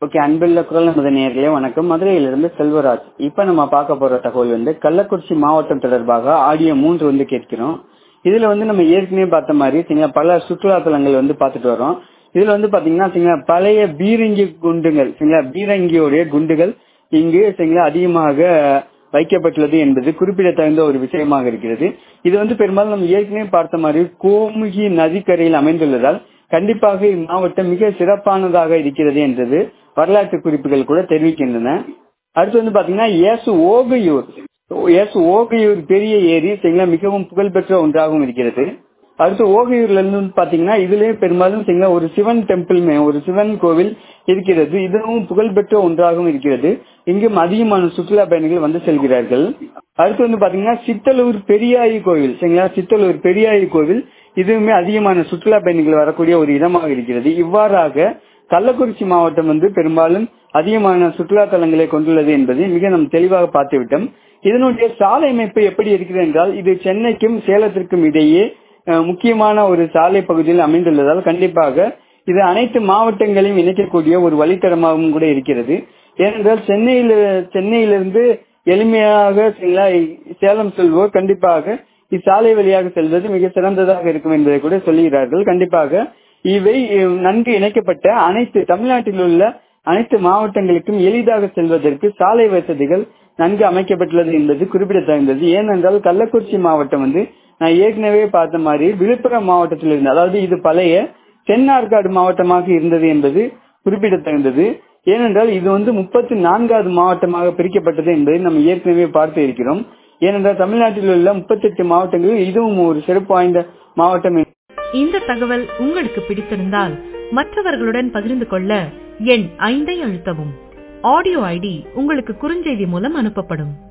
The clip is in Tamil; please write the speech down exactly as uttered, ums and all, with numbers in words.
ஓகே, அன்புள்ள குரல் நமது நேயர்களே வணக்கம். மதுரையிலிருந்து செல்வராஜ். இப்ப நம்ம பார்க்க போற தகவல் வந்து கள்ளக்குறிச்சி மாவட்டம் தொடர்பாக ஆடியோ மூன்று வந்து கேட்கிறோம். இதுல வந்து நம்ம ஏற்கனவே பார்த்த மாதிரி சரிங்களா, பல சுற்றுலா தலங்கள் வந்து பார்த்துட்டு வரோம். இதுல வந்து பாத்தீங்கன்னா சரிங்களா, பழைய பீரங்கி குண்டுகள் சரிங்களா, பீரங்கியோடைய குண்டுகள் இங்கு சரிங்களா அதிகமாக வைக்கப்பட்டுள்ளது என்பது குறிப்பிடத்தகுந்த ஒரு விஷயமாக இருக்கிறது. இது வந்து பெரும்பாலும் நம்ம ஏற்கனவே பார்த்த மாதிரி கோமுகி நதிக்கரையில் அமைந்துள்ளதால் கண்டிப்பாக இம்மாவட்டம் மிக சிறப்பானதாக இருக்கிறது என்றது வரலாற்று குறிப்புகள் கூட தெரிவிக்கின்றன. அடுத்து வந்து பாத்தீங்கன்னா எஸ் ஓகையூர் எஸ் ஓகையூர் பெரிய ஏரி சரிங்களா மிகவும் புகழ்பெற்ற ஒன்றாகவும் இருக்கிறது. அடுத்து ஓகையூர்ல இருந்து பாத்தீங்கன்னா இதுலயே பெரும்பாலும் சரிங்களா ஒரு சிவன் டெம்பிள், ஒரு சிவன் கோவில் இருக்கிறது. இதுவும் புகழ்பெற்ற ஒன்றாகவும் இருக்கிறது. இங்கும் அதிகமான சுற்றுலா பயணிகள் வந்து செல்கிறார்கள். அடுத்து வந்து பாத்தீங்கன்னா சித்தலூர் பெரியாயி கோவில் சரிங்களா, சித்தலூர் பெரியாயி கோவில் இதுவுமே அதிகமான சுற்றுலா பயணிகள் வரக்கூடிய ஒரு இடமாக இருக்கிறது. இவ்வாறாக கள்ளக்குறிச்சி மாவட்டம் வந்து பெரும்பாலும் அதிகமான சுற்றுலா தலங்களை கொண்டுள்ளது என்பதை மிக நம் தெளிவாக பார்த்துவிட்டோம். இதனுடைய சாலை அமைப்பு எப்படி இருக்கிறது என்றால், இது சென்னைக்கும் சேலத்திற்கும் இடையே முக்கியமான ஒரு சாலை பகுதியில் அமைந்துள்ளதால் கண்டிப்பாக இது அனைத்து மாவட்டங்களையும் இணைக்கக்கூடிய ஒரு வழித்தடமாகவும் கூட இருக்கிறது. ஏனென்றால் சென்னையில சென்னையிலிருந்து எளிமையாக சேலம் செல்வோர் கண்டிப்பாக இச்சாலை வழியாக செல்வது மிக சிறந்ததாக இருக்கும் என்பதை கூட சொல்லுகிறார்கள். கண்டிப்பாக இவை நன்கு இணைக்கப்பட்ட அனைத்து தமிழ்நாட்டில் உள்ள அனைத்து மாவட்டங்களுக்கும் எளிதாக செல்வதற்கு சாலை வசதிகள் நன்கு அமைக்கப்பட்டுள்ளது என்பது குறிப்பிடத்தகுந்தது. ஏனென்றால் கள்ளக்குறிச்சி மாவட்டம் வந்து நான் ஏற்கனவே பார்த்த மாதிரி விழுப்புரம் மாவட்டத்தில் இருந்து, அதாவது இது பழைய தென்னார்காடு மாவட்டமாக இருந்தது என்பது குறிப்பிடத்தகுந்தது. ஏனென்றால் இது வந்து முப்பத்தி நான்காவது மாவட்டமாக பிரிக்கப்பட்டது என்பதை நம்ம ஏற்கனவே பார்த்து இருக்கிறோம். ஏனென்றால் தமிழ்நாட்டில் உள்ள முப்பத்தி எட்டு மாவட்டங்களில் இதுவும் ஒரு சிறப்பு வாய்ந்த மாவட்டம். இந்த தகவல் உங்களுக்கு பிடித்திருந்தால் மற்றவர்களுடன் பகிர்ந்து கொள்ள எண் ஐந்தை அழுத்தவும். ஆடியோ ஐடி உங்களுக்கு குறுஞ்செய்தி மூலம் அனுப்பப்படும்.